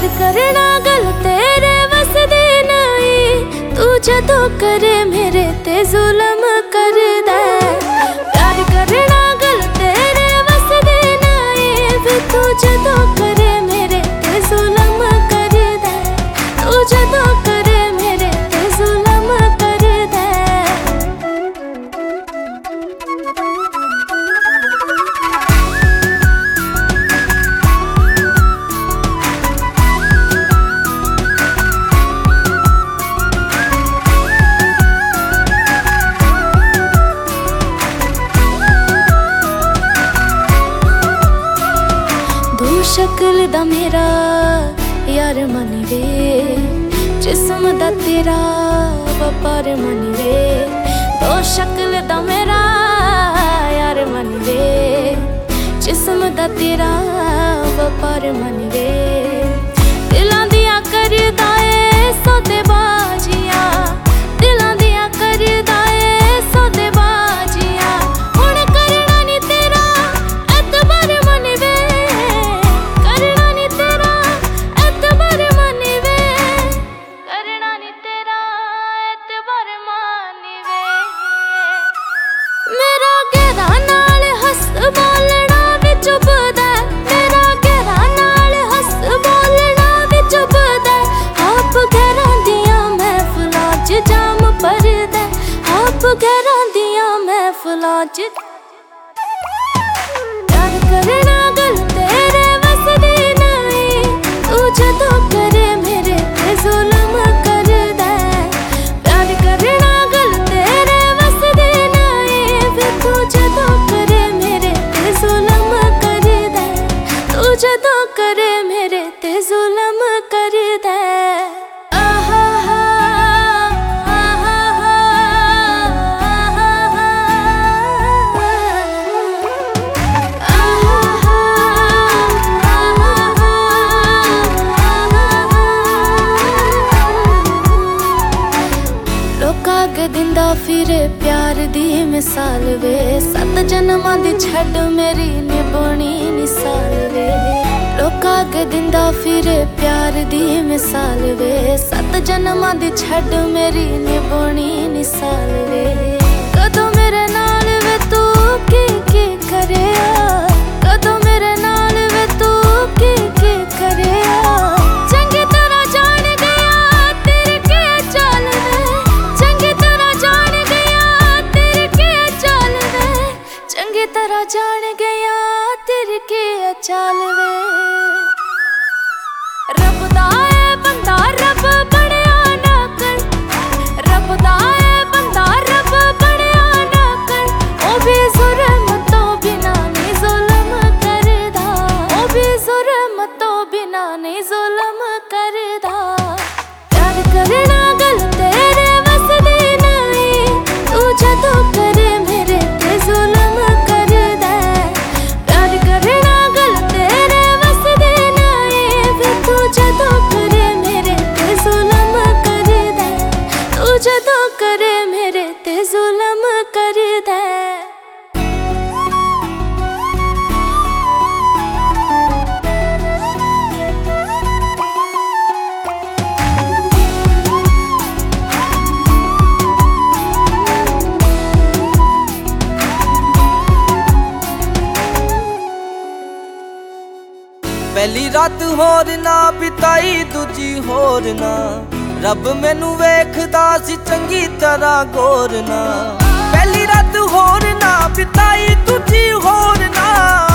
प्यार करना गल तेरे बस दी नहीं, तू जदों करे मेरे ते जुल्म कर दे। प्यार करना गल तेरे बस दी नहीं, फिर तू जदों करे मेरे ते जुल्म कर दे। तू जदों करे मेरे ते जुल्म कर दे। शक्ल दा मेरा यार मनी वे, जिस्म दा तेरा व्यापार मनी वे। दो शक्ल दा मेरा यार मनी वे, जिस्म दा तेरा व्यापार मनी वे। दिलां दियां करदा ए सौदेबाजियां, दिलां दियां करदा ए सौदेबाजियां। हुण करना नी तेरा एतबार मनी वे, करना नी तेरा एतबार मनी वे, करना नी तेरा एतबार मनी वे। मेरा गहरा नाल हस बोलना भी चुभदा, मेरा गहरा नाल हस बोलना भी चुभदा। आप घरां दियां महफिलां च जाम भरदा, आप घरां दियां महफिलां च। प्यार करना गल तेरे बस दी नहीं, तू जदों करे मेरे ते जुल्म कर दे। प्यार करना गल तेरे बस दी नहीं, फिर तू जदों करे मेरे ते जुल्म कर दे। तू जदों करे मेरे ते जुल्म कर दे। लोकां दिंदा फिरे प्यार दी मिसाल वे, 7 जन्मां दी छड्ड मेरी निभनी निसाल वे। लोकां दिंदा फिरे प्यार दी मिसाल वे, 7 जन्मां दी छड्ड मेरी निभनी निसाल वे। कदों मेरे नाल वे तू की करेआ, कदों मेरे नाल वे तू की करेआ। चंगी तरह जान गया तेरे के चाल वे, चंगी तरह जान गया तेरे के चाल वे, चंगी तरह जान गया तेरे के चाल वे। रब दा ऐ बंदा रब बनिया ना कर, रब दा ऐ बंदा रब बनिया ना कर। ओ भी जुल्म तो बिना नहीं जुल्म करदा, ओ भी जुल्म तो बिना नहीं जुल्म करदा। प्यार करना गल तेरे बस दी नहीं, तू जदों करे मेरे ते जुल्म कर दे। प्यार करना गल तेरे बस दी नहीं, फिर तू जदों करे मेरे ते जुल्म कर दे। तू जदों करे मेरे ते जुल्म कर दे। पहली रात होर ना बिताई दूजी होर ना, रब मैनू वेखदा सी चंगी तरह गौर ना। पहली रात होर ना बिताई दूजी होर ना,